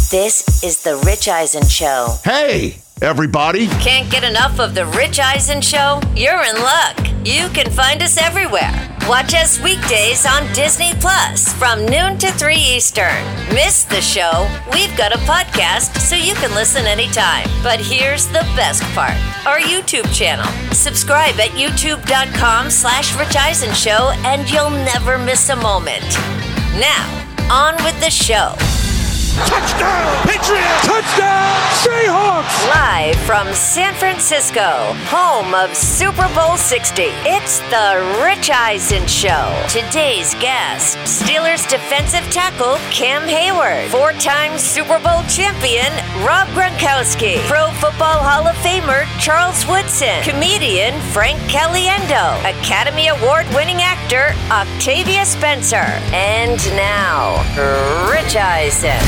This is The Rich Eisen Show. Hey, everybody. Can't get enough of The Rich Eisen Show? You're in luck. You can find us everywhere. Watch us weekdays on Disney Plus from noon to 3 Eastern. Miss the show? We've got a podcast so you can listen anytime. But here's the best part. Our YouTube channel. Subscribe at youtube.com/Rich Eisen Show and you'll never miss a moment. Now, on with the show. Touchdown, Patriots! Touchdown, Seahawks! Live from San Francisco, home of Super Bowl 60, it's the Rich Eisen Show. Today's guest, Steelers defensive tackle Cam Hayward, four-time Super Bowl champion Rob Gronkowski, Pro Football Hall of Famer Charles Woodson, comedian Frank Caliendo, Academy Award-winning actor Octavia Spencer, and now, Rich Eisen.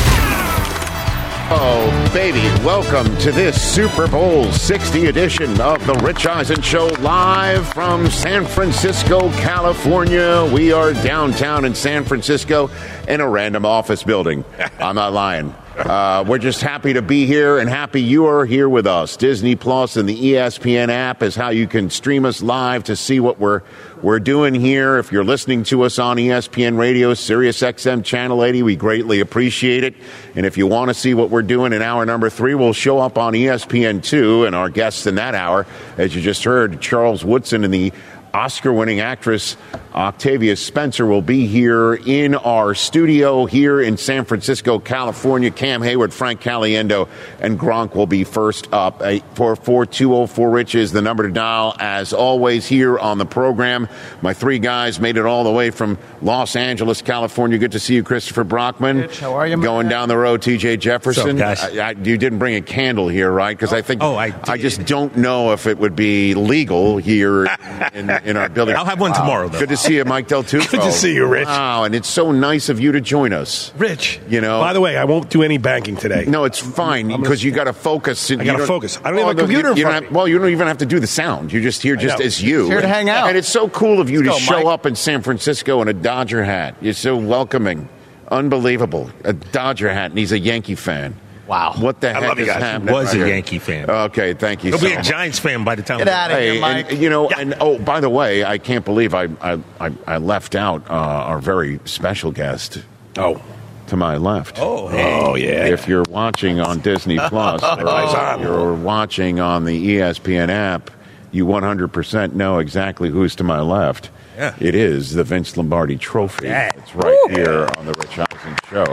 Oh, baby, welcome to this Super Bowl 60 edition of the Rich Eisen Show, live from San Francisco, California. We are downtown in San Francisco in a random office building. I'm not lying. We're just happy to be here and happy you are here with us. Disney Plus and the ESPN app is how you can stream us live to see what we're doing here. If you're listening to us on ESPN Radio, Sirius XM Channel 80, we greatly appreciate it. And if you want to see what we're doing in hour number 3, we'll show up on ESPN2. And our guests in that hour, as you just heard, Charles Woodson and the Oscar-winning actress Octavia Spencer will be here in our studio here in San Francisco, California. Cam Hayward, Frank Caliendo, and Gronk will be first up. 844-204-RICH is the number to dial, as always, here on the program. My three guys made it all the way from Los Angeles, California. Good to see you, Christopher Brockman. Rich, how are you, Going down the road, TJ Jefferson. What's up, guys? You didn't bring a candle here, right? Because I think I just don't know if it would be legal here in our building. I'll have one tomorrow, though. Good to see you, Mike Del Tufo. Good to see you, Rich. Wow, and it's so nice of you to join us. Rich, You know, by the way, I won't do any banking today. No, it's fine because you got to focus. I got to focus. I don't have a computer in front of me. Well, you don't even have to do the sound. You're just here just as you. Here to hang out. And it's so cool of you Let's to go, show Mike. up in San Francisco in a Dodger hat. You're so welcoming. Unbelievable. A Dodger hat, and he's a Yankee fan. Wow. What the I heck love you is guys. happening? Was right a here? Yankee fan. Okay, thank you He'll so be a much. Giants fan by the time. Get out of here, Hey, Mike. and, and by the way, I can't believe I left out our very special guest. To my left. Oh, yeah. If you're watching on Disney Plus or you're watching on the ESPN app, you 100% know exactly who's to my left. Yeah. It is the Vince Lombardi Trophy. Yeah. It's right here on the Rich Eisen Show.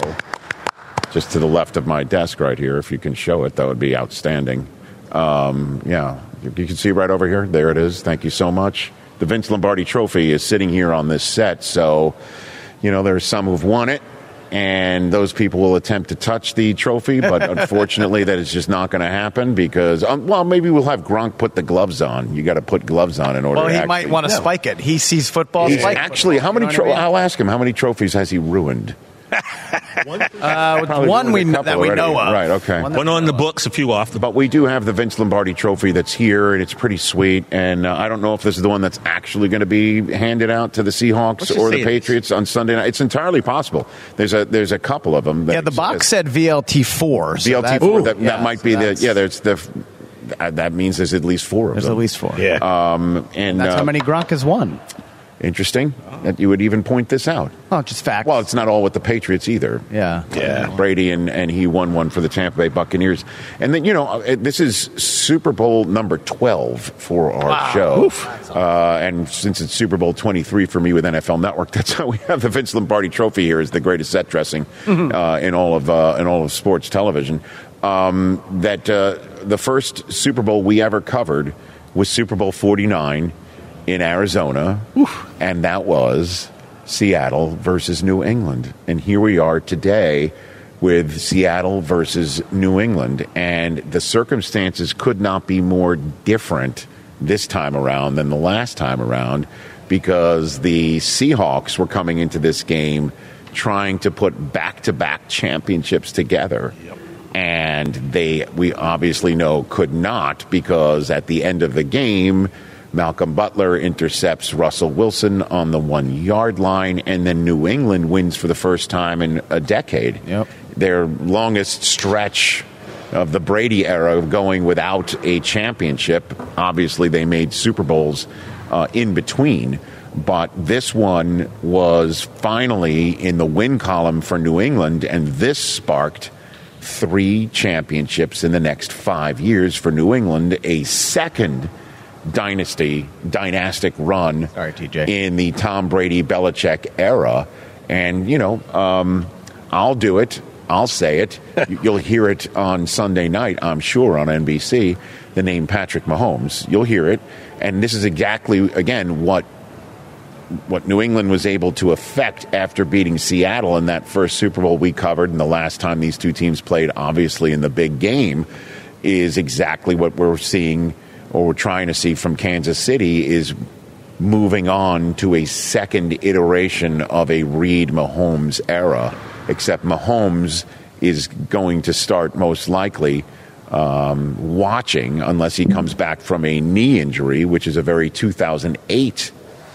Just to the left of my desk right here. If you can show it, that would be outstanding. Yeah, you can see right over here. There it is. Thank you so much. The Vince Lombardi Trophy is sitting here on this set. So, there's some who've won it, and those people will attempt to touch the trophy. But unfortunately, that is just not going to happen because, maybe we'll have Gronk put the gloves on. You got to put gloves on in order to He might want to spike it. He sees football. He's spike actually, football. how many? You know what I mean? I'll ask him. How many trophies has he ruined? One ruined we a couple that we already. know of. Right. Okay. One on the books, a few off the. But we do have the Vince Lombardi Trophy that's here, and it's pretty sweet. And I don't know if this is the one that's actually going to be handed out to the Seahawks Let's just or say the it Patriots on Sunday night. It's entirely possible. There's a couple of them. That Yeah, the box exist. said VLT4. So VLT4. that That might be that's- There's that means there's at least 4 of There's them. at least 4. Yeah. And That's how many Gronk has won. Interesting that you would even point this out. Oh, just facts. Well, it's not all with the Patriots either. Yeah. Brady and he won one for the Tampa Bay Buccaneers. And then, this is Super Bowl number 12 for our show. And since it's Super Bowl 23 for me with NFL Network, that's how we have the Vince Lombardi Trophy here as the greatest set dressing in all of sports television. The first Super Bowl we ever covered was Super Bowl 49 in Arizona, and that was Seattle versus New England. And here we are today with Seattle versus New England, and the circumstances could not be more different this time around than the last time around, because the Seahawks were coming into this game trying to put back-to-back championships together. And we obviously know could not, because at the end of the game, Malcolm Butler intercepts Russell Wilson on the 1-yard line, and then New England wins for the first time in a decade. Yep. their longest stretch of the Brady era going without a championship. Obviously, they made Super Bowls in between, but this one was finally in the win column for New England, and this sparked 3 championships in the next 5 years for New England, a second dynastic run in the Tom Brady-Belichick era. And, I'll do it. I'll say it. You'll hear it on Sunday night, I'm sure, on NBC, the name Patrick Mahomes. You'll hear it. And this is exactly, again, what New England was able to effect after beating Seattle in that first Super Bowl we covered, and the last time these two teams played, obviously, in the big game, is exactly what we're seeing, or we're trying to see from Kansas City, is moving on to a second iteration of a Reid-Mahomes era, except Mahomes is going to start most likely watching, unless he comes back from a knee injury, which is a very 2008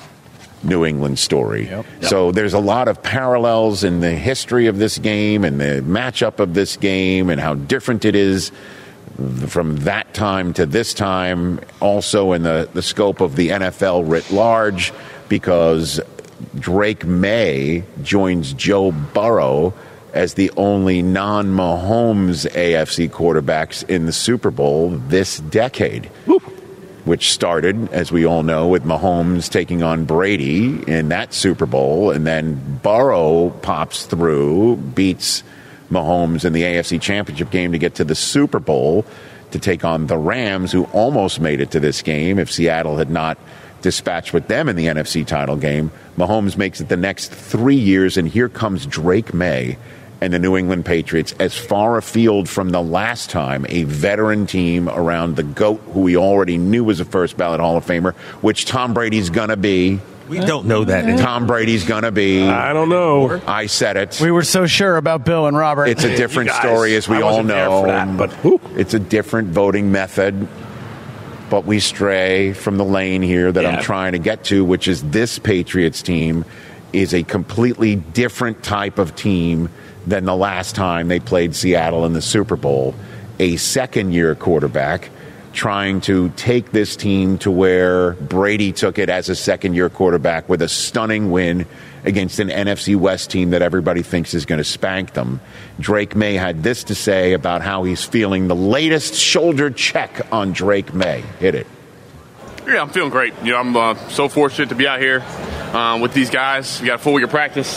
New England story. Yep. So there's a lot of parallels in the history of this game and the matchup of this game and how different it is from that time to this time, also in the scope of the NFL writ large, because Drake May joins Joe Burrow as the only non-Mahomes AFC quarterbacks in the Super Bowl this decade, which started, as we all know, with Mahomes taking on Brady in that Super Bowl, and then Burrow pops through, beats Mahomes in the AFC Championship game to get to the Super Bowl to take on the Rams, who almost made it to this game if Seattle had not dispatched with them in the NFC title game. Mahomes makes it the next 3 years, and here comes Drake May and the New England Patriots, as far afield from the last time a veteran team around the GOAT, who we already knew was a first-ballot Hall of Famer, which Tom Brady's going to be. We don't know that. Tom Brady's going to be. I don't know. I said it. We were so sure about Bill and Robert. It's a different story, as we all know. But it's a different voting method. But we stray from the lane here that I'm trying to get to, which is this Patriots team is a completely different type of team than the last time they played Seattle in the Super Bowl. A second-year quarterback trying to take this team to where Brady took it as a second-year quarterback with a stunning win against an NFC West team that everybody thinks is going to spank them. Drake May had this to say about how he's feeling. The latest shoulder check on Drake May. Hit it. Yeah, I'm feeling great. I'm so fortunate to be out here with these guys. We got a full week of practice.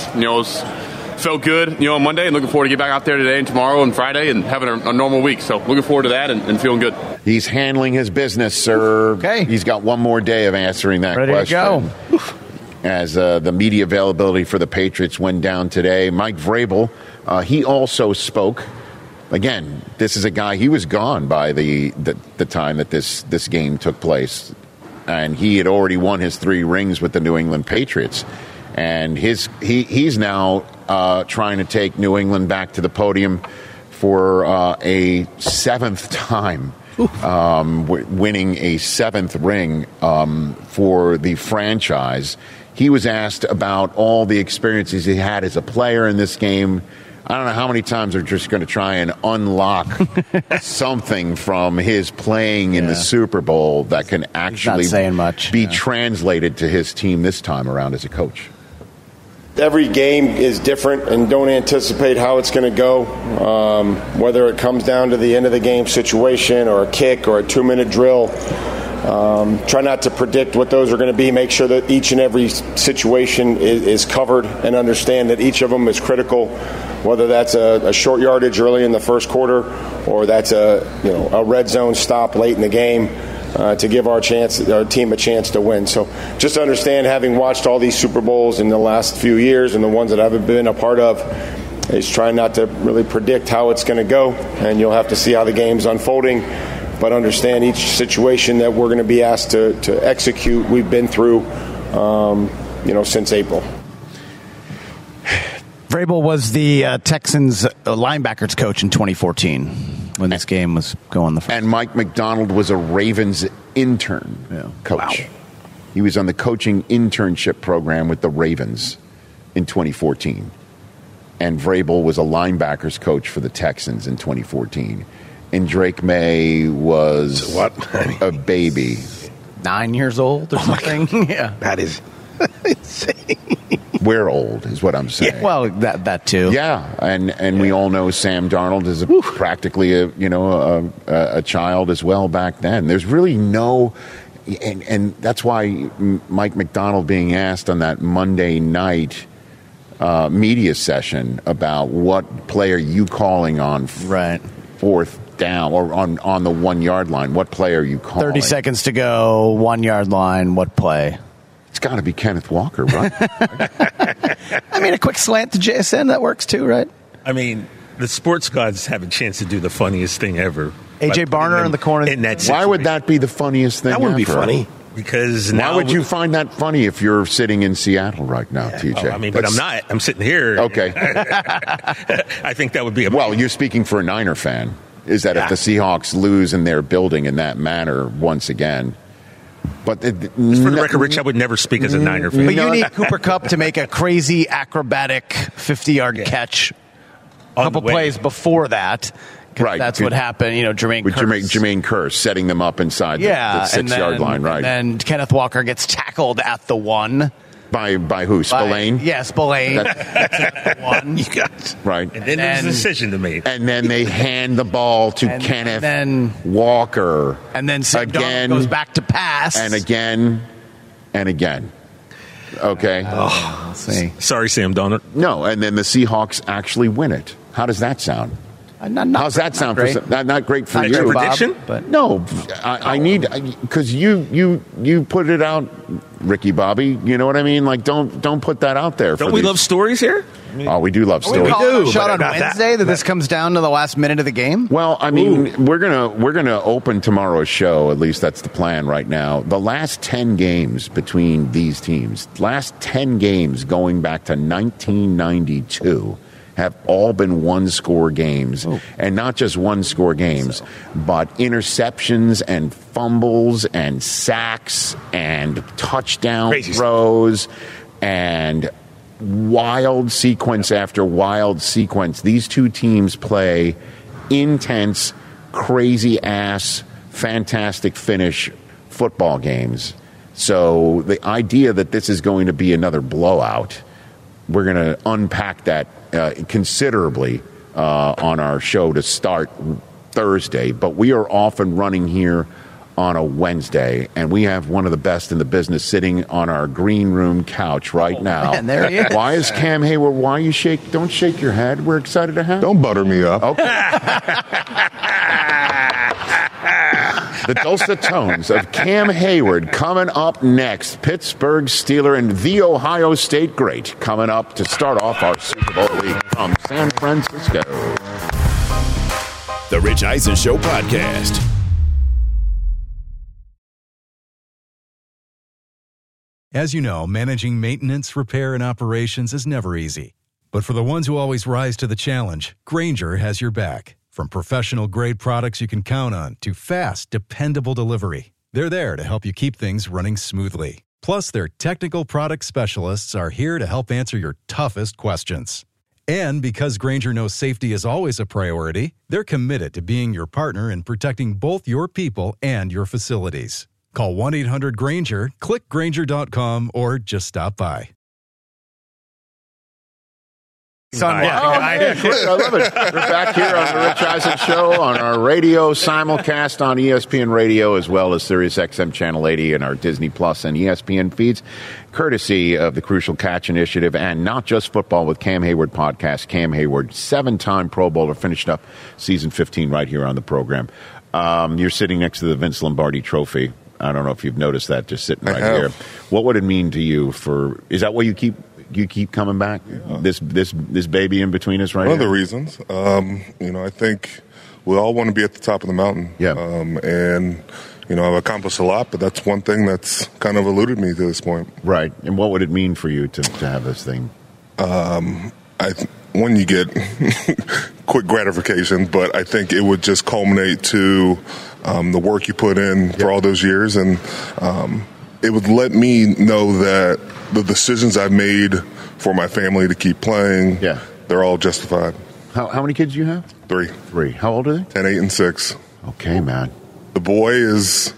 Felt good, on Monday, and looking forward to get back out there today and tomorrow and Friday and having a normal week. So looking forward to that and feeling good. He's handling his business, sir. Okay. He's got one more day of answering that Ready question. To go. As the media availability for the Patriots went down today, Mike Vrabel, he also spoke. Again, this is a guy, he was gone by the time that this game took place. And he had already won his 3 rings with the New England Patriots. And he's now trying to take New England back to the podium for a 7th time, winning a 7th ring for the franchise. He was asked about all the experiences he had as a player in this game. I don't know how many times they're just going to try and unlock something from his playing in the Super Bowl that can actually be translated to his team this time around as a coach. Every game is different, and don't anticipate how it's going to go, whether it comes down to the end of the game situation or a kick or a 2-minute drill. Try not to predict what those are going to be. Make sure that each and every situation is covered, and understand that each of them is critical, whether that's a short yardage early in the first quarter or that's a red zone stop late in the game. To give our team a chance to win. So just understand, having watched all these Super Bowls in the last few years and the ones that I've been a part of, is trying not to really predict how it's going to go, and you'll have to see how the game's unfolding. But understand each situation that we're going to be asked to execute, we've been through, since April. Vrabel was the Texans linebackers coach in 2014 when this game was going the first. And Mike McDonald was a Ravens intern coach. Wow. He was on the coaching internship program with the Ravens in 2014. and Vrabel was a linebackers coach for the Texans in 2014. And Drake May was a baby. 9 years old or something? Yeah. That is insane. We're old, is what I'm saying. Yeah, well, that too. Yeah, and we all know Sam Darnold is practically a child as well back then. There's really no, and that's why Mike McDonald being asked on that Monday night media session about what play are you calling on fourth down or on the 1 yard line. What play are you calling? 30 seconds to go, 1 yard line. What play? It's got to be Kenneth Walker, right? I mean, a quick slant to JSN, that works too, right? I mean, the sports gods have a chance to do the funniest thing ever. A.J. Barner in the corner. Why would that be the funniest thing That wouldn't ever? be funny. Because why would you find that funny if you're sitting in Seattle right now, TJ? Oh, I mean, but I'm not. I'm sitting here. Okay. I think that would be well, you're speaking for a Niner fan. Is that if the Seahawks lose in their building in that manner once again? But for the record, Rich, I would never speak as a Niner fan. But you need Cooper Kupp to make a crazy acrobatic 50-yard catch a couple plays before that. Right. That's what happened. Jermaine with Kearse. Jermaine Kearse setting them up inside the 6-yard line, right? And then Kenneth Walker gets tackled at the 1. By who? Spillane? Yes, Spillane. That's at the 1. You got right. And then there's a decision to make. And then they hand the ball to Kenneth Walker. And then Sam Darnold goes back to pass. And again. Okay. Let's see. Sorry, Sam Darnold. No, and then the Seahawks actually win it. How does that sound? How's that sound? Not great for you. Prediction? But no, I need because you put it out, Ricky Bobby. You know what I mean? Like don't put that out there. Don't we love stories here? Oh, we do love stories. We do. Shot on Wednesday that this comes down to the last minute of the game. Well, I mean, we're gonna open tomorrow's show. At least that's the plan right now. The last 10 games between these teams, last 10 games going back to 1992. Have all been one-score games, and not just one-score games, but interceptions and fumbles and sacks and touchdown throws and wild sequence after wild sequence. These two teams play intense, crazy-ass, fantastic finish football games. So the idea that this is going to be another blowout, we're going to unpack that considerably on our show to start Thursday, but we are off and running here on a Wednesday, and we have one of the best in the business sitting on our green room couch right now. Man, there he is. Why is Cam Hayward? Why you shake? Don't shake your head. We're excited to have. Don't butter me up. Okay. The dulcet tones of Cam Hayward coming up next. Pittsburgh Steeler and the Ohio State great coming up to start off our Super Bowl week from San Francisco. The Rich Eisen Show podcast. As you know, managing maintenance, repair, and operations is never easy. But for the ones who always rise to the challenge, Grainger has your back. From professional-grade products you can count on to fast, dependable delivery, they're there to help you keep things running smoothly. Plus, their technical product specialists are here to help answer your toughest questions. And because Grainger knows safety is always a priority, they're committed to being your partner in protecting both your people and your facilities. Call 1-800-GRAINGER, click Grainger.com, or just stop by. I love it. We're back here on the Rich Eisen Show on our radio simulcast on ESPN Radio, as well as Sirius XM Channel 80 and our Disney Plus and ESPN feeds, courtesy of the Crucial Catch Initiative and Not Just Football with Cam Hayward podcast. Cam Hayward, 7-time Pro Bowler, finished up season 15 right here on the program. You're sitting next to the Vince Lombardi Trophy. I don't know if you've noticed that, just sitting right here. What would it mean to you is that what you keep coming back? This baby in between us right One here? of the reasons. I think we all want to be at the top of the mountain. Yeah. And I've accomplished a lot, but that's one thing that's kind of eluded me to this point. Right. And what would it mean for you to have this thing? When you get quick gratification, but I think it would just culminate to the work you put in for all those years. And it would let me know that the decisions I've made for my family to keep playing They're all justified. How many kids do you have? 3. 3. How old are they? 10, 8, and 6. Okay, man. The boy is...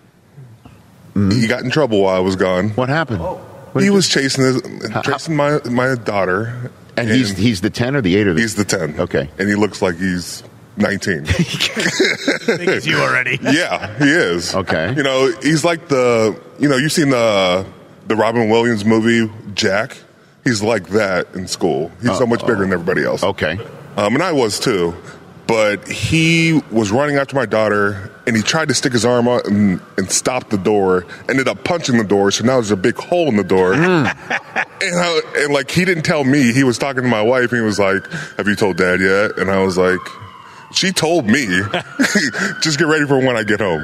He got in trouble while I was gone. What happened? He was chasing my daughter. And he's the 10 or the 8 or the... He's the 10. Okay. And he looks like he's 19. I think it's you already. Yeah, he is. Okay. You know, he's like you've seen the Robin Williams movie, Jack? He's like that in school. He's so much bigger than everybody else. Okay. And I was too. But he was running after my daughter, and he tried to stick his arm out and stop the door, ended up punching the door, so now there's a big hole in the door. And he didn't tell me. He was talking to my wife, and he was like, "Have you told Dad yet?" And I was like, "She told me. Just get ready for when I get home."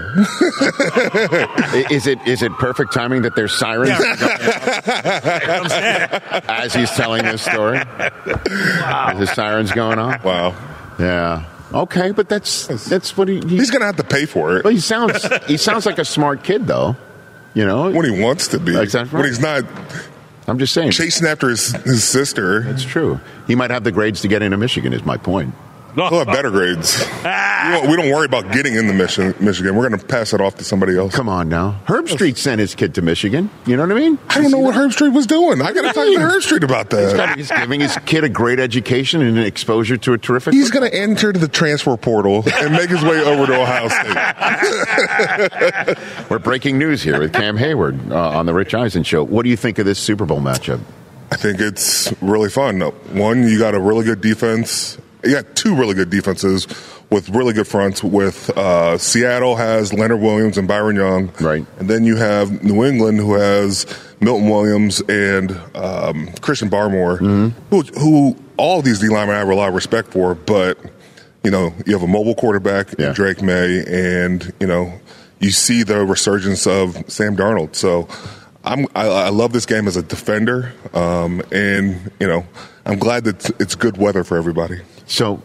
Is it perfect timing that there's sirens as he's telling this story? Wow. The sirens going on? Wow. Yeah. Okay, but that's what he's going to have to pay for it. Well, he sounds like a smart kid, though. You know, when he wants to be. Exactly. When he's not. I'm just saying, chasing after his sister. That's true. He might have the grades to get into Michigan. Is my point. We'll have better grades. We don't worry about getting into Michigan. We're going to pass it off to somebody else. Come on now. Herb Street sent his kid to Michigan. You know what I mean? I don't know what Herb Street was doing. I got to talk to Herb Street about that. He's giving his kid a great education and an exposure to a terrific... He's going to enter the transfer portal and make his way over to Ohio State. We're breaking news here with Cam Hayward on the Rich Eisen Show. What do you think of this Super Bowl matchup? I think it's really fun. One, you got a really good defense. You got 2 really good defenses with really good fronts. With Seattle has Leonard Williams and Byron Young, right? And then you have New England, who has Milton Williams and Christian Barmore, who all of these D linemen I have a lot of respect for. But you have a mobile quarterback in Drake May, and you see the resurgence of Sam Darnold. So I love this game as a defender, and I'm glad that it's good weather for everybody. So,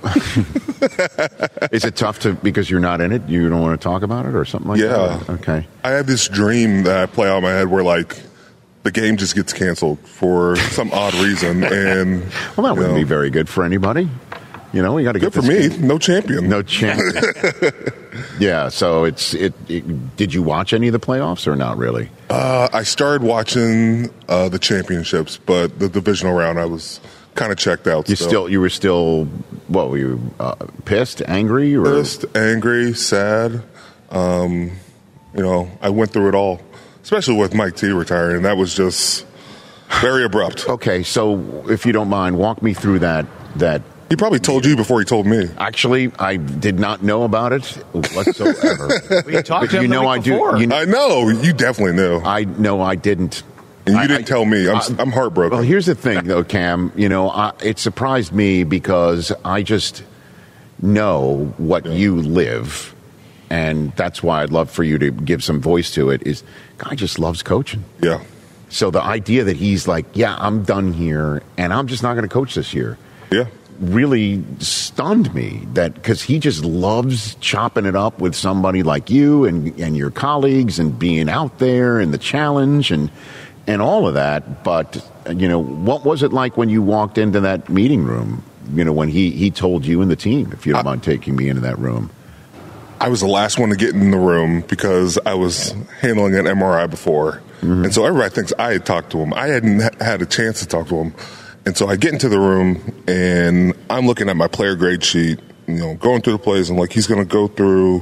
is it tough because you're not in it? You don't want to talk about it or something like that? Yeah. Okay. I have this dream that I play out in my head where, the game just gets canceled for some odd reason. And well, that wouldn't be very good for anybody. We got to get good for me. No champion. No champion. Yeah. So did you watch any of the playoffs or not really? I started watching the championships, but the divisional round I was kind of checked out. You were still what were you pissed, angry, or pissed, angry, sad? I went through it all, especially with Mike T retiring. That was just very abrupt. Okay, so if you don't mind, walk me through that. He probably told you before he told me. Actually, I did not know about it whatsoever. We talked to him the week before. I know. You definitely knew. I know I didn't. And you didn't tell me. I'm heartbroken. Well, here's the thing, though, Cam. It surprised me because I just know what you live, and that's why I'd love for you to give some voice to it. Is guy just loves coaching. Yeah. So the idea that he's like, yeah, I'm done here, and I'm just not going to coach this year. Yeah. Really stunned me because he just loves chopping it up with somebody like you and your colleagues and being out there and the challenge and all of that. But, what was it like when you walked into that meeting room, when he told you and the team, if you don't mind taking me into that room? I was the last one to get in the room because I was handling an MRI before. Mm-hmm. And so everybody thinks I had talked to him. I hadn't had a chance to talk to him. And so I get into the room, and I'm looking at my player grade sheet, going through the plays, and he's going to go through,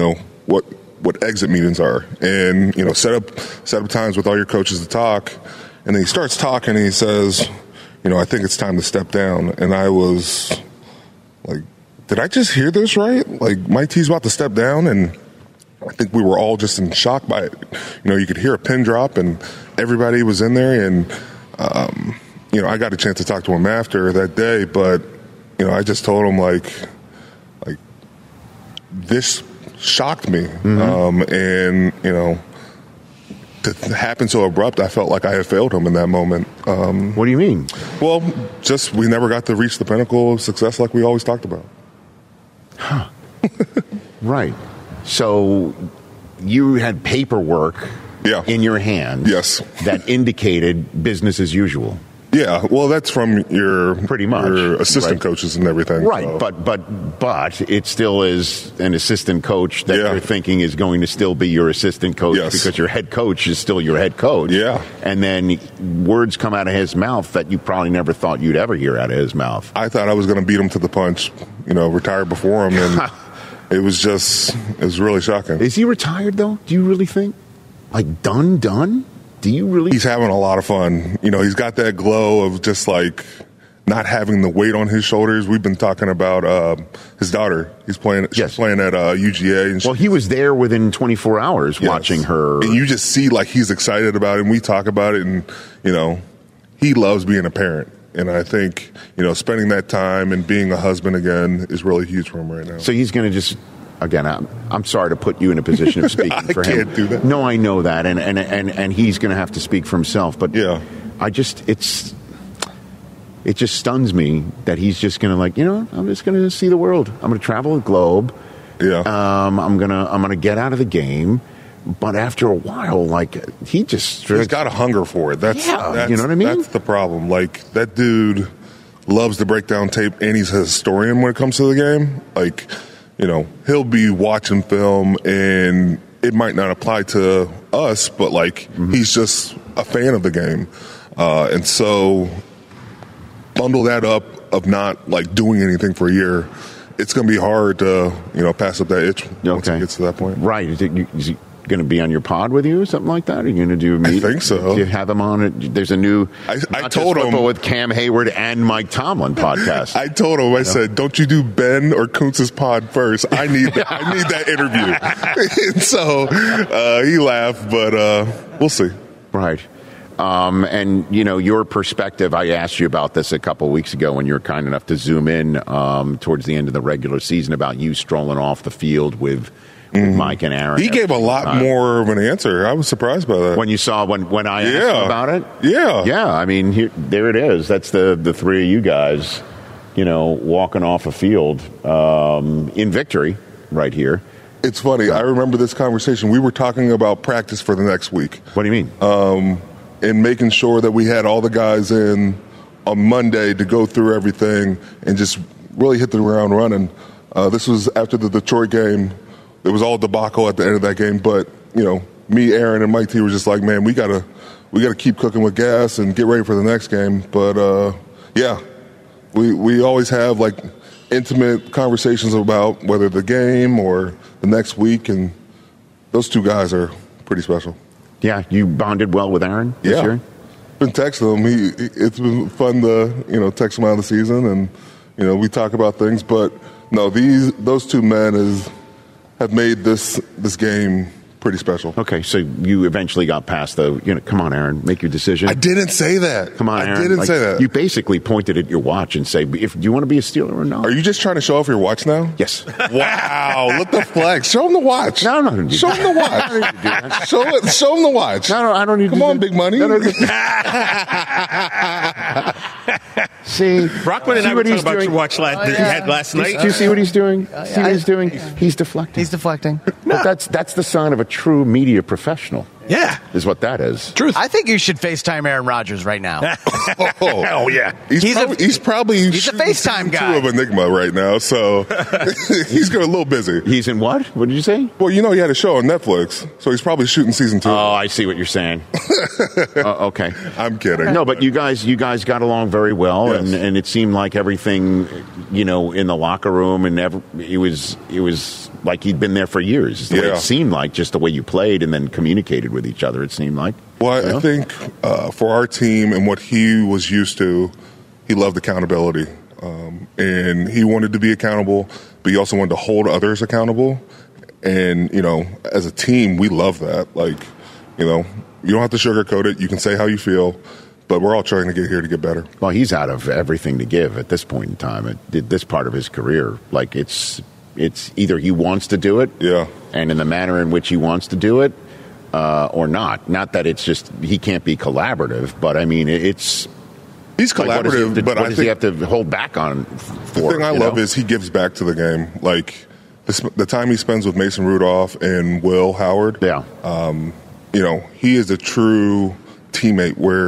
what exit meetings are, and set up times with all your coaches to talk. And then he starts talking, and he says, I think it's time to step down. And I was like, did I just hear this right? Mike T's about to step down, and I think we were all just in shock by it. You could hear a pin drop, and everybody was in there, and I got a chance to talk to him after that day, but I just told him this shocked me, and to happen so abrupt, I felt like I had failed him in that moment. What do you mean? Well, just we never got to reach the pinnacle of success like we always talked about. Huh. Right. So you had paperwork in your hand yes. that indicated business as usual. Yeah, well, that's from your pretty much your assistant coaches and everything. Right, so. but it still is an assistant coach that you're thinking is going to still be your assistant coach because your head coach is still your head coach. Yeah. And then words come out of his mouth that you probably never thought you'd ever hear out of his mouth. I thought I was going to beat him to the punch, retire before him, and it was really shocking. Is he retired, though? Do you really think? Like, done? Do you really? He's having a lot of fun. He's got that glow of just like not having the weight on his shoulders. We've been talking about his daughter. She's playing at UGA. And he was there within 24 hours watching her. And you just see like he's excited about it. And we talk about it, and he loves being a parent. And I think spending that time and being a husband again is really huge for him right now. So he's going to just. Again, I'm sorry to put you in a position of speaking for him. I can't do that. No, I know that, and he's going to have to speak for himself. But it just stuns me that he's just going to I'm just going to see the world. I'm going to travel the globe. Yeah. I'm gonna get out of the game. But after a while, he's got a hunger for it. That's you know what I mean. That's the problem. Like that dude loves to break down tape, and he's a historian when it comes to the game. He'll be watching film, and it might not apply to us, but he's just a fan of the game, and so bundle that up of not doing anything for a year. It's going to be hard to pass up that itch once it gets to that point. Right? Is he going to be on your pod with you or something like that? Are you going to do a meeting? I think so. Do you have him on it? There's a new I told him with Cam Hayward and Mike Tomlin podcast. I told him, I said, don't you do Ben or Kuntz's pod first. I need that interview. And so he laughed, but we'll see. Right. And your perspective, I asked you about this a couple of weeks ago when you were kind enough to zoom in towards the end of the regular season about you strolling off the field with Mike and Aaron. He gave a lot more of an answer. I was surprised by that. When you saw when I asked him about it? Yeah. I mean, there it is. That's the three of you guys, walking off a field in victory right here. It's funny. I remember this conversation. We were talking about practice for the next week. What do you mean? And making sure that we had all the guys in on Monday to go through everything and just really hit the ground running. This was after the Detroit game. It was all debacle at the end of that game, but me, Aaron, and Mike T were just like, man, we gotta keep cooking with gas and get ready for the next game. But we always have intimate conversations about whether the game or the next week, and those two guys are pretty special. Yeah, you bonded well with Aaron this year? Been texting him. It's been fun to text him out of the season, and we talk about things. But no, those two men have made this game pretty special. Okay, so you eventually got past come on, Aaron, make your decision. I didn't say that. Come on, Aaron. I didn't say that. You basically pointed at your watch and say, do you want to be a Steeler or not? Are you just trying to show off your watch now? Yes. Wow, look the flex. Show him the watch. No, I'm not going to do that. Show him the watch. I don't need to do that. Show him the watch. No, I don't need to do that. Come on, big money. See, Brockman and I were talking about your watch that you had last night. Do you see what he's doing? See what he's doing? He's deflecting. But that's the sign of a true media professional. Yeah. Is what that is. Truth. I think you should FaceTime Aaron Rodgers right now. Hell yeah. He's probably a FaceTime guy. Of Enigma right now, so he's getting a little busy. He's in what? What did you say? Well, he had a show on Netflix, so he's probably shooting season 2. Oh, I see what you're saying. Okay. I'm kidding. No, but you guys got along very well, yes. and it seemed like everything, in the locker room, and it was like he'd been there for years. It's the way it seemed like, just the way you played and then communicated with each other, it seemed like. Well, I think for our team and what he was used to, he loved accountability. And he wanted to be accountable, but he also wanted to hold others accountable. And, as a team, we love that. You don't have to sugarcoat it. You can say how you feel, but we're all trying to get here to get better. Well, he's out of everything to give at this point in time, at this part of his career. It's either he wants to do it, and in the manner in which he wants to do it, or not. Not that it's just he can't be collaborative, but I mean he's collaborative. What does he have to hold back on? The thing I love is he gives back to the game. The time he spends with Mason Rudolph and Will Howard. Yeah. He is a true teammate where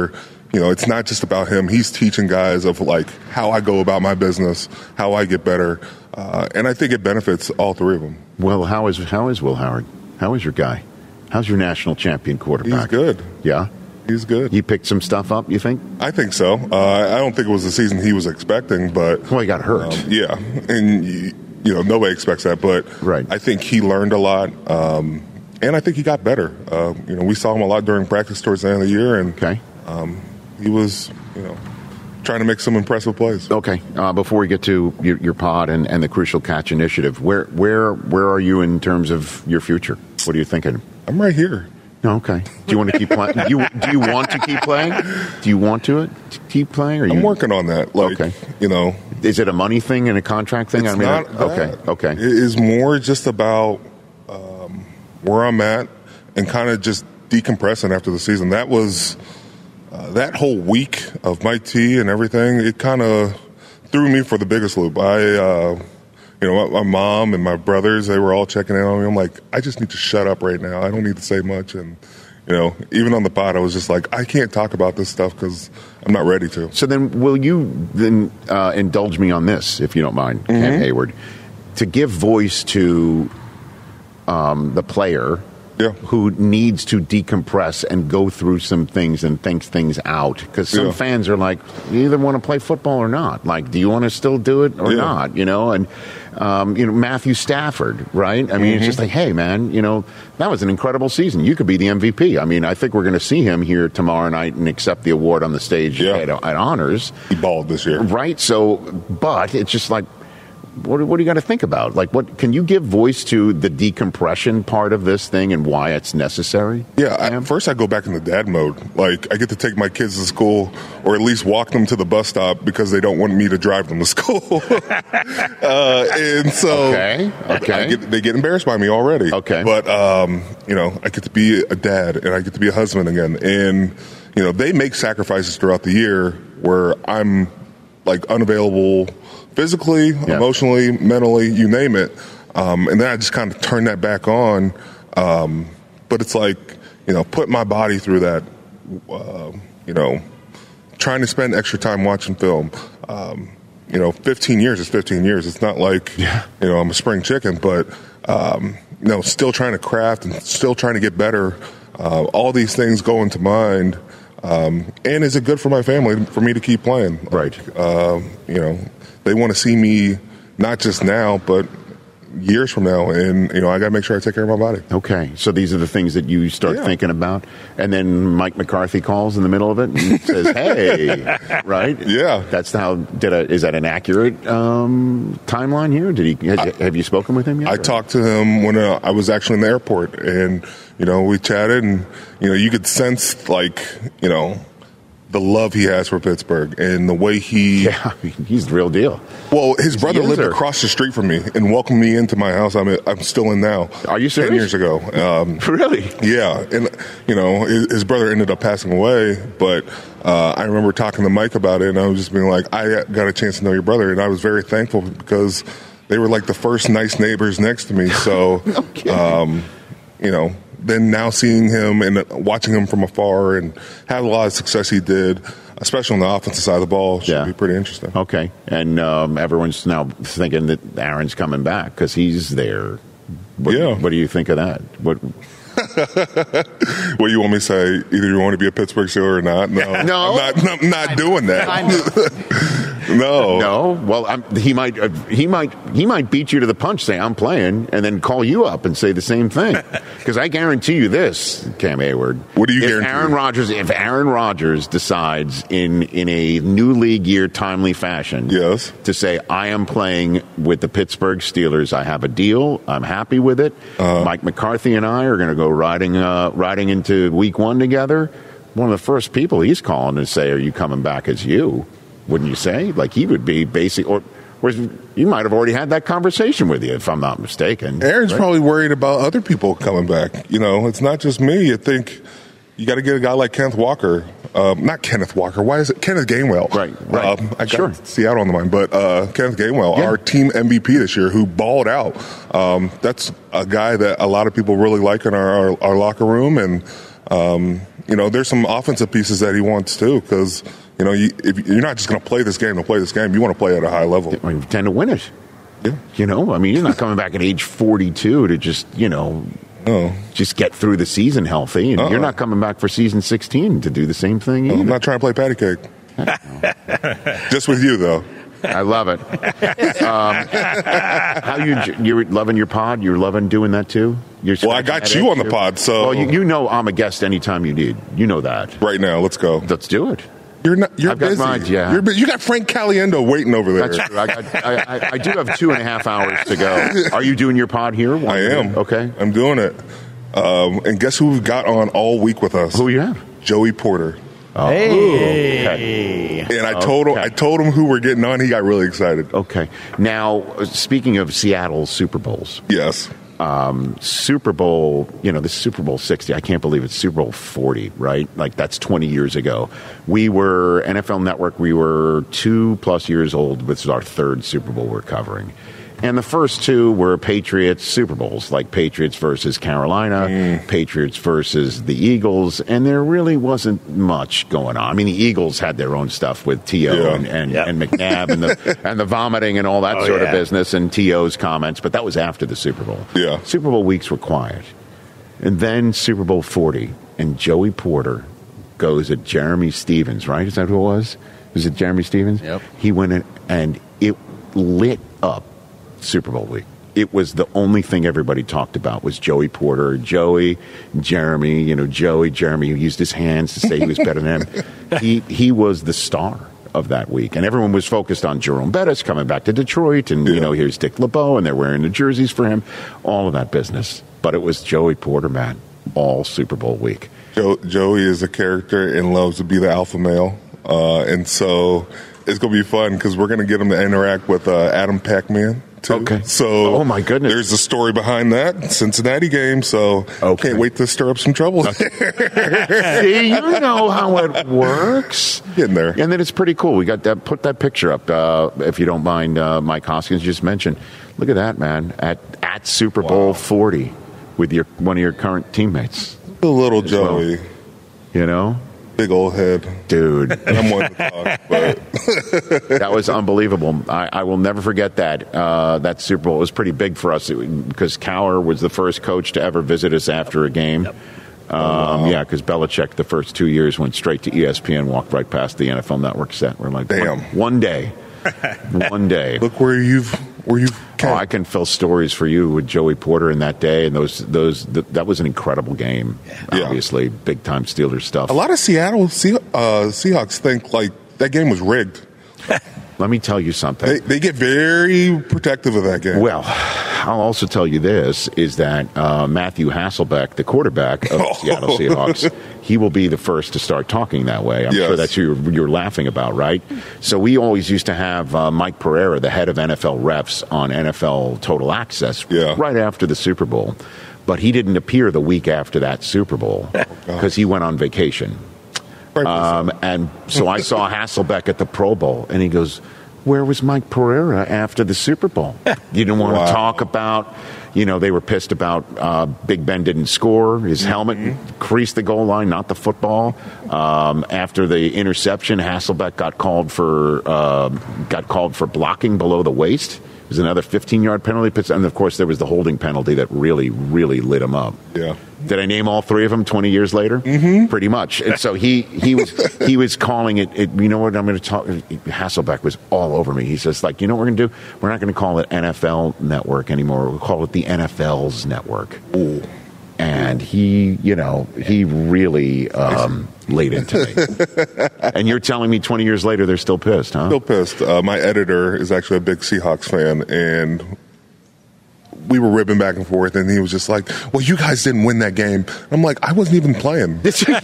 it's not just about him. He's teaching guys of like how I go about my business, how I get better, and I think it benefits all three of them. Well, how is Will Howard? How is your guy? How's your national champion quarterback? He's good. Yeah? He's good. He picked some stuff up, you think? I think so. I don't think it was the season he was expecting, but... Well, he got hurt. Yeah, and, nobody expects that, but right. I think he learned a lot, and I think he got better. We saw him a lot during practice towards the end of the year, and he was, trying to make some impressive plays. Okay. Before we get to your pod and the Crucial Catch Initiative, where are you in terms of your future? What are you thinking? I'm right here. Oh, okay. Do you want to keep playing? Do you want to keep playing? Do you want to keep playing? I'm working on that. Okay. Is it a money thing and a contract thing? It's not that. Okay. It is more just about where I'm at and kind of just decompressing after the season. That was that whole week of Mike T and everything. It kind of threw me for the biggest loop. My mom and my brothers, they were all checking in on me. I'm like, I just need to shut up right now. I don't need to say much. And, even on the pod, I was just like, I can't talk about this stuff because I'm not ready to. So then will you then indulge me on this, if you don't mind, Cam Hayward, to give voice to the player who needs to decompress and go through some things and think things out? Because some fans are like, you either want to play football or not. Like, do you want to still do it or not? And Matthew Stafford, right? I mean, it's just like, hey, man, that was an incredible season. You could be the MVP. I mean, I think we're going to see him here tomorrow night and accept the award on the stage at Honors. He balled this year. Right? So, but it's just like, what do you got to think about? Like, what can you give voice to the decompression part of this thing and why it's necessary? Yeah, first I go back into dad mode. Like, I get to take my kids to school or at least walk them to the bus stop because they don't want me to drive them to school. And so they get embarrassed by me already. Okay. But, I get to be a dad and I get to be a husband again. And, they make sacrifices throughout the year where I'm, like, unavailable physically, emotionally, mentally, you name it. And then I just kind of turn that back on. But it's like, put my body through that, trying to spend extra time watching film. 15 years is 15 years. It's not like, I'm a spring chicken, but, still trying to craft and still trying to get better. All these things go into mind. And is it good for my family for me to keep playing? Right. They want to see me not just now, but years from now. And, I got to make sure I take care of my body. Okay. So these are the things that you start thinking about. And then Mike McCarthy calls in the middle of it and says, hey, right? Yeah. That's how, is that an accurate timeline here? Have you spoken with him yet? I talked to him when I was actually in the airport and, we chatted and, you could sense the love he has for Pittsburgh and the way he's the real deal. Well, his brother lived across the street from me and welcomed me into my house. I'm still in now. Are you serious? 10 years ago. Really? Yeah. And, his brother ended up passing away, but I remember talking to Mike about it and I was just being like, I got a chance to know your brother. And I was very thankful because they were like the first nice neighbors next to me. So, then now seeing him and watching him from afar and have a lot of success he did, especially on the offensive side of the ball, should be pretty interesting. Okay. And everyone's now thinking that Aaron's coming back because he's there. What do you think of that? What you want me to say? Either you want to be a Pittsburgh Steeler or not? No. I'm not doing that. No. Well, he might beat you to the punch, say I'm playing, and then call you up and say the same thing. Because I guarantee you this, Cam Hayward. What do you guarantee? If Aaron Rodgers decides in a new league year timely fashion, to say I am playing with the Pittsburgh Steelers, I have a deal, I'm happy with it. Mike McCarthy and I are going to go riding into week one together. One of the first people he's calling to say, "Are you coming back?" as you. Wouldn't you say? Like he would be basic, or you might have already had that conversation with you, if I'm not mistaken. Aaron's probably worried about other people coming back. It's not just me. I think you got to get a guy like Kenneth Walker. Not Kenneth Walker. Why is it Kenneth Gainwell? Right. I got Seattle on the mind, but Kenneth Gainwell, our team MVP this year, who balled out. That's a guy that a lot of people really like in our locker room, and There's some offensive pieces that he wants too, because if you're not just going to play this game to play this game, you want to play at a high level. You tend to win it. Yeah. He's not coming back at age 42 to just just get through the season healthy, and you're not coming back for season 16 to do the same thing either. I'm not trying to play patty cake. Just with you, though. I love it. How you're loving your pod? You're loving doing that too? I got you on the pod, so I'm a guest anytime you need. You know that. Right now, let's go. Let's do it. You're I've busy. Got mine, yeah. You got Frank Caliendo waiting over there. That's true. I do have 2.5 hours to go. Are you doing your pod here? I am. Okay. I'm doing it. And guess who we've got on all week with us? Who you have? Joey Porter. Oh. Hey. Okay. And I told him who we're getting on. He got really excited. Okay. Now, speaking of Seattle Super Bowls. Yes. Super Bowl, this is Super Bowl 60. I can't believe it's Super Bowl 40, right? Like, that's 20 years ago. We were, NFL Network, we were 2+ years old. This is our third Super Bowl we're covering. And the first two were Patriots Super Bowls, like Patriots versus Carolina, Patriots versus the Eagles, and there really wasn't much going on. I mean, the Eagles had their own stuff with T.O. and McNabb and the vomiting and all that of business, and T.O.'s comments, but that was after the Super Bowl. Yeah. Super Bowl weeks were quiet. And then Super Bowl 40, and Joey Porter goes at Jeremy Stevens, right? Is that who it was? Was it Jeremy Stevens? Yep. He went in, and it lit up Super Bowl week. It was the only thing everybody talked about was Joey Porter, Jeremy, who used his hands to say he was better than him. He was the star of that week, and everyone was focused on Jerome Bettis coming back to Detroit, and here's Dick LeBeau, and they're wearing the jerseys for him, all of that business. But it was Joey Porter, man, all Super Bowl week. Joey is a character and loves to be the alpha male, and so it's going to be fun because we're going to get him to interact with Adam Pac-Man. Too. Okay. So, oh my goodness, there's a story behind that Cincinnati game. So, can't wait to stir up some trouble. See, you know how it works. Getting there, and then it's pretty cool. We got that. Put that picture up, if you don't mind. Mike Hoskins just mentioned. Look at that, man! At Super Bowl 40 with one of your current teammates, the little Joey. Big old head. Dude. I'm one to talk, but that was unbelievable. I will never forget that. That Super Bowl. It was pretty big for us because Cowher was the first coach to ever visit us after a game. Yep. Yeah, because Belichick the first 2 years went straight to ESPN, walked right past the NFL Network set. We're like, damn. One day. Look where you've Oh, I can fill stories for you with Joey Porter in that day, and that was an incredible game. Yeah. Obviously, big time Steelers stuff. A lot of Seattle Seahawks think like that game was rigged. Let me tell you something. They get very protective of that game. Well, I'll also tell you this, is that Matthew Hasselbeck, the quarterback of the Seattle Seahawks, he will be the first to start talking that way. I'm sure that's who you're laughing about, right? So we always used to have Mike Pereira, the head of NFL refs, on NFL Total Access right after the Super Bowl. But he didn't appear the week after that Super Bowl because he went on vacation. And so I saw Hasselbeck at the Pro Bowl, and he goes, where was Mike Pereira after the Super Bowl? You didn't want to talk about, they were pissed about Big Ben didn't score. His helmet creased the goal line, not the football. After the interception, Hasselbeck got called for blocking below the waist. It was another 15-yard penalty. And, of course, there was the holding penalty that really, really lit him up. Yeah. Did I name all three of them 20 years later? Mm-hmm. Pretty much. And so he was calling it, you know what I'm going to talk, Hasselbeck was all over me. He says, you know what we're going to do? We're not going to call it NFL Network anymore. We'll call it the NFL's Network. Ooh. And he really laid into me. And you're telling me 20 years later they're still pissed, huh? Still pissed. My editor is actually a big Seahawks fan, and we were ribbing back and forth, and he was just like, well, you guys didn't win that game. I'm like, I wasn't even playing.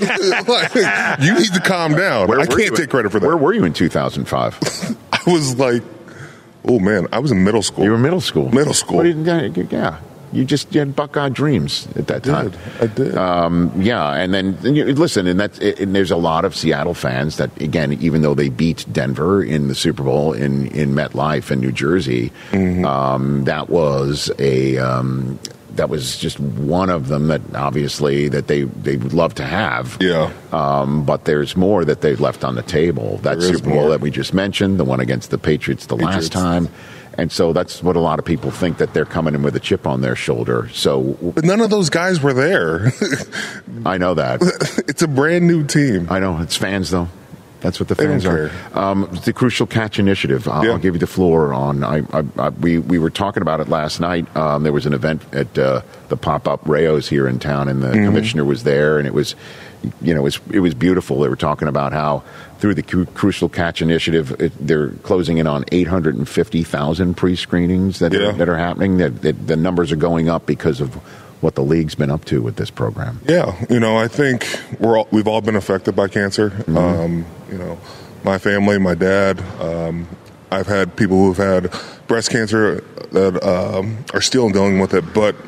You need to calm down. I can't take credit for that. Where were you in 2005? I was like, oh, man, I was in middle school. You were in middle school? Middle school. Yeah. You had Buckeye dreams at that time. I did. And then listen, and there's a lot of Seattle fans that, again, even though they beat Denver in the Super Bowl in MetLife in New Jersey, that was that was just one of them that obviously that they would love to have. Yeah. But there's more that they left on the table. That Super Bowl that we just mentioned, the one against the Patriots last time. And so that's what a lot of people think, that they're coming in with a chip on their shoulder. But none of those guys were there. I know that. It's a brand new team. I know. It's fans, though. That's what the fans are. The Crucial Catch Initiative. I'll give you the floor on. We were talking about it last night. There was an event at the pop-up Rayo's here in town, and the commissioner was there, and it was beautiful. They were talking about how through the Crucial Catch Initiative, they're closing in on 850,000 pre-screenings that are happening. The numbers are going up because of what the league's been up to with this program. Yeah, I think we've all been affected by cancer. My family, my dad. I've had people who've had breast cancer that are still dealing with it, but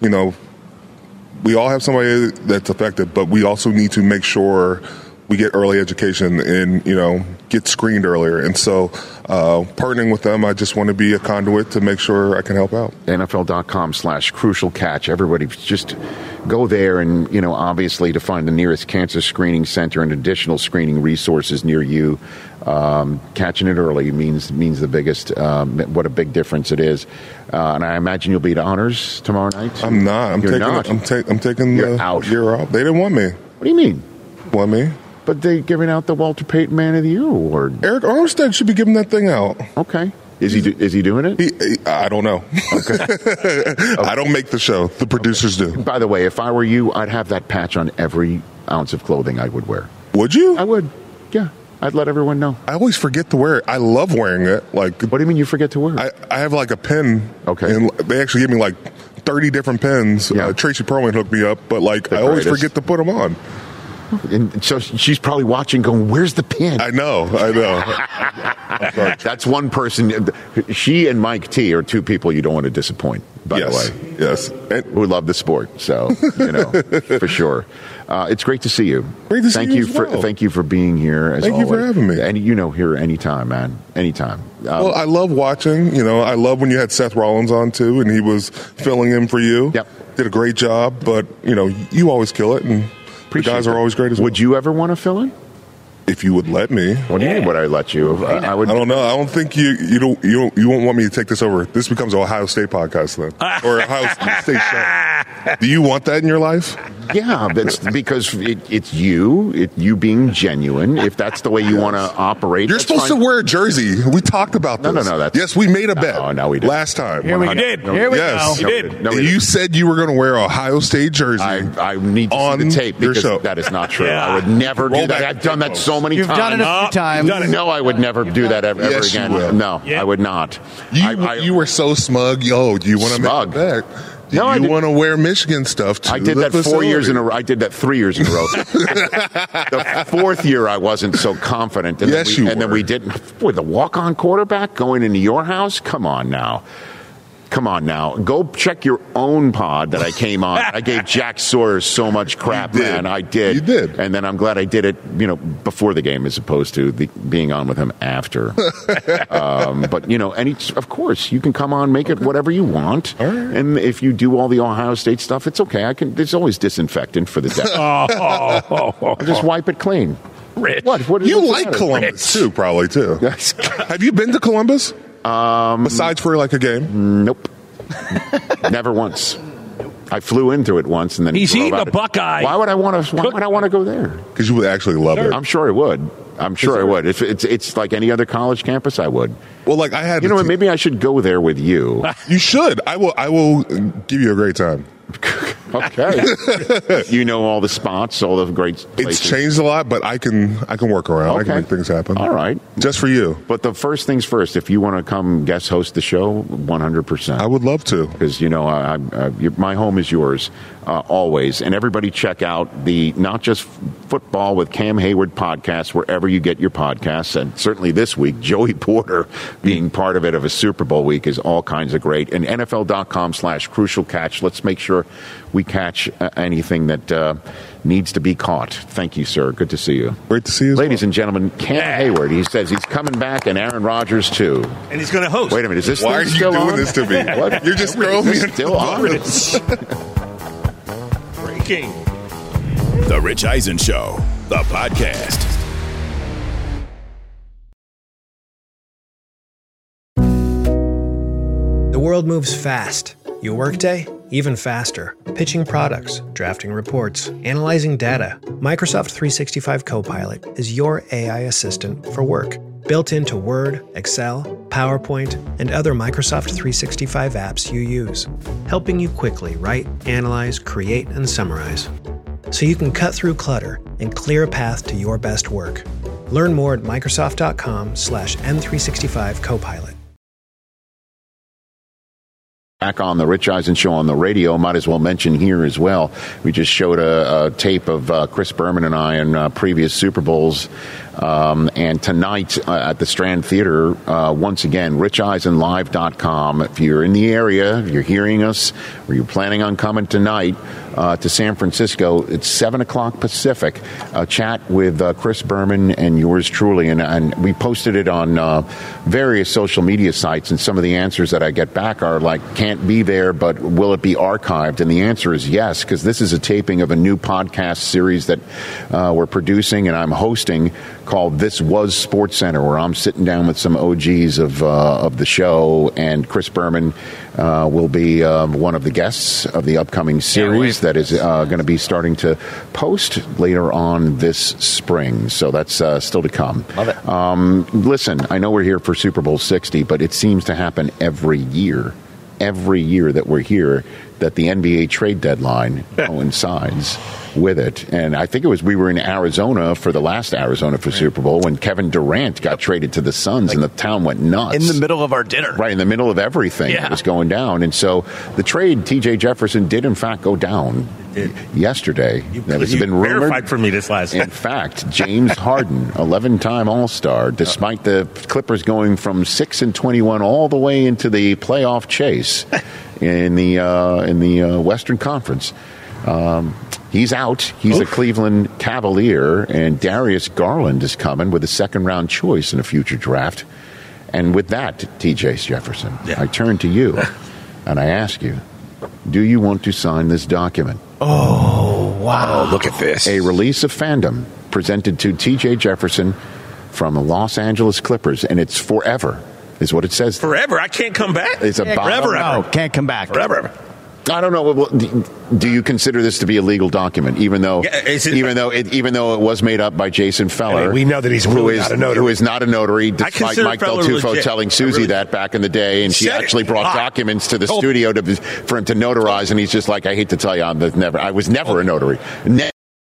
we all have somebody that's affected, but we also need to make sure we get early education and, get screened earlier. And so partnering with them, I just want to be a conduit to make sure I can help out. NFL.com/crucial catch. Everybody just go there and, obviously to find the nearest cancer screening center and additional screening resources near you. Catching it early means the biggest, what a big difference it is. And I imagine you'll be at Honors tomorrow night. I'm not. I'm taking the year out. They didn't want me. What do you mean? Want me? But they're giving out the Walter Payton Man of the Year award. Eric Armstead should be giving that thing out. Okay. Is he doing it? I don't know. Okay. I don't make the show. The producers do. By the way, if I were you, I'd have that patch on every ounce of clothing I would wear. Would you? I would. Yeah. I'd let everyone know. I always forget to wear it. I love wearing it. Like, what do you mean you forget to wear it? I have like a pin. Okay. And they actually give me like 30 different pins. Yeah. Tracy Perlman hooked me up, but I always forget to put them on. And so she's probably watching going, where's the pin? I know. That's one person. She and Mike T are two people you don't want to disappoint, by the way. Yes. Who love the sport. So, for sure. It's great to see you. Great to see you as well. Thank you for being here, as Thank always. you for having me. And, here anytime, man. Anytime. Well, I love watching. I love when you had Seth Rollins on, too, and he was filling in for you. Yep. Did a great job, but, you always kill it, and the guys are always great as well. Would you ever want to fill in? If you would let me. What do you mean? Would I let you? I would. I don't know. I don't think you won't want me to take this over. This becomes an Ohio State podcast then, or Ohio State show. Do you want that in your life? Yeah, that's because it's you being genuine. If that's the way you want to operate, you're supposed to wear a jersey. We talked about this. No. Yes, we made a bet. No, we did last time. Here we did. Here we go. You did. You said you were going to wear an Ohio State jersey. I need to see the tape because that is not true. Yeah. I would never do that. I've done that so many times. You've done it a few times. No, I would never do that ever Yes, again. you will. No, I would not. You were so smug. Yo, do you want to make a bet? Do you want to wear Michigan stuff too? I did that 4 years in a row. I did that 3 years in a row. The fourth year, I wasn't so confident. And then we didn't. Boy, the walk-on quarterback going into your house? Come on now. Go check your own pod that I came on. I gave Jack Sawyer so much crap, man. I did. You did. And then I'm glad I did it, before the game as opposed to being on with him after. But, of course, you can come on, make it whatever you want. All right. And if you do all the Ohio State stuff, it's okay. There's always disinfectant for the deck. I'll just wipe it clean. Rich. What You like Columbus too, probably too. Have you been to Columbus? Besides for like a game? Nope. Never once. I flew into it once and then he's eating a Buckeye. Why would I want to go there? Because you would actually love it. I'm sure I would. If it's like any other college campus, I would. Well, like I had. Maybe I should go there with you. You should. I will give you a great time. Okay. You know all the spots, all the great places. It's changed a lot, but I can work around. Okay. I can make things happen. All right. Just for you. But the first things first, if you want to come guest host the show, 100%. I would love to. Because, my home is yours, always. And everybody check out not just Football with Cam Hayward podcast wherever you get your podcasts. And certainly this week, Joey Porter being part of it of a Super Bowl week is all kinds of great. And NFL.com/crucial catch. Let's make sure we catch anything that needs to be caught. Thank you, sir. Good to see you. Great to see you. Ladies and gentlemen, Cam Hayward. He says he's coming back, and Aaron Rodgers too. And he's going to host. Wait a minute. Is this Why are you still doing on? this to me? What? You're just throwing me still on. Breaking. The Rich Eisen Show, the podcast. The world moves fast. Your workday, even faster. Pitching products, drafting reports, analyzing data. Microsoft 365 Copilot is your AI assistant for work. Built into Word, Excel, PowerPoint, and other Microsoft 365 apps you use. Helping you quickly write, analyze, create, and summarize. So you can cut through clutter and clear a path to your best work. Learn more at Microsoft.com/M365 Copilot. Back on the Rich Eisen Show on the radio, might as well mention here as well. We just showed a tape of Chris Berman and I in previous Super Bowls. And tonight at the Strand Theater, once again, richeisenlive.com. If you're in the area, you're hearing us, or you're planning on coming tonight to San Francisco, it's 7 o'clock Pacific. A chat with Chris Berman and yours truly. And we posted it on various social media sites, and some of the answers that I get back are like, can't be there, but will it be archived? And the answer is yes, because this is a taping of a new podcast series that we're producing and I'm hosting called This Was Sports Center, where I'm sitting down with some OGs of the show, and Chris Berman will be one of the guests of the upcoming series that is going to be starting to post later on this spring. So that's still to come. Love it. Listen, I know we're here for Super Bowl 60, but it seems to happen every year that we're here, that the NBA trade deadline coincides with it. And I think we were in Arizona for the last Arizona for Super Bowl when Kevin Durant got traded to the Suns, and the town went nuts. In the middle of our dinner. Right, in the middle of everything that was going down. And so the trade, T.J. Jefferson, did in fact go down yesterday. That has been rumored. Verified for me this last In night. fact, James Harden, 11-time All-Star, despite the Clippers going from 6-21 all the way into the playoff chase in the Western Conference. He's out. He's a Cleveland Cavalier, and Darius Garland is coming with a second-round choice in a future draft. And with that, T.J. Jefferson, I turn to you, and I ask you, do you want to sign this document? Oh, wow. Oh, look at this. A release of fandom presented to T.J. Jefferson from the Los Angeles Clippers, and it's forever, is what it says. Forever? I can't come back? It's a forever. No, can't come back. Forever. I don't know. Do you consider this to be a legal document, even though it was made up by Jason Feller? I mean, we know that he's really not a notary. Who is not a notary, despite Mike Del Tufo telling Susie that back in the day, and she actually brought documents to the studio for him to notarize, and he's just like, I hate to tell you, I was never a notary. I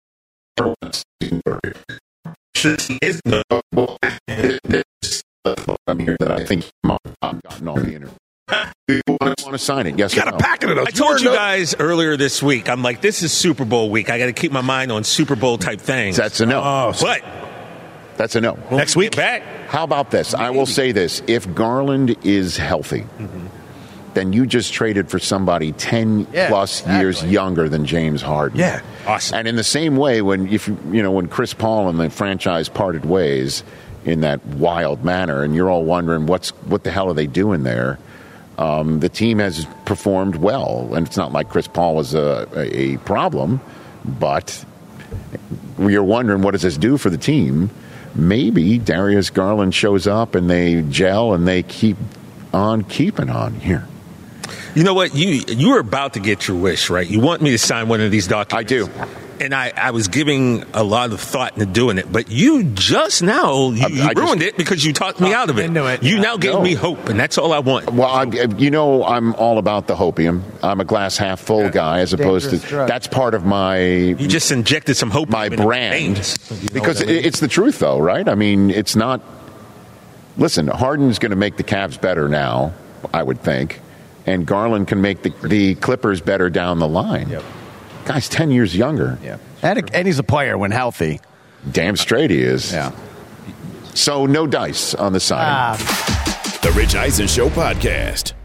think I've gotten all the internet. Do you want to sign it? Yes, you got a packet of those. I told you guys earlier this week, I'm like, this is Super Bowl week. I got to keep my mind on Super Bowl type things. That's a no. But that's a no. Next week? Back. How about this? I will say this. If Garland is healthy, then you just traded for somebody 10 plus years younger than James Harden. Yeah. Awesome. And in the same way, when Chris Paul and the franchise parted ways in that wild manner, and you're all wondering what the hell are they doing there? The team has performed well, and it's not like Chris Paul was a problem, but you're wondering, what does this do for the team? Maybe Darius Garland shows up and they gel and they keep on keeping on here. You know what? You were about to get your wish, right? You want me to sign one of these documents. I do. And I was giving a lot of thought into doing it, but you just now, you ruined it because you talked me out of it. You now gave me hope, and that's all I want. Well, I'm all about the hopium. I'm a glass half full guy, as opposed to that's part of my. You just injected some hope. My brand, because it's the truth, though, right? I mean, it's not. Listen, Harden's going to make the Cavs better now, I would think, and Garland can make the Clippers better down the line. Yep. Guy's 10 years younger. Yeah. And he's a player when healthy. Damn straight he is. Yeah. So no dice on the side. The Rich Eisen Show podcast.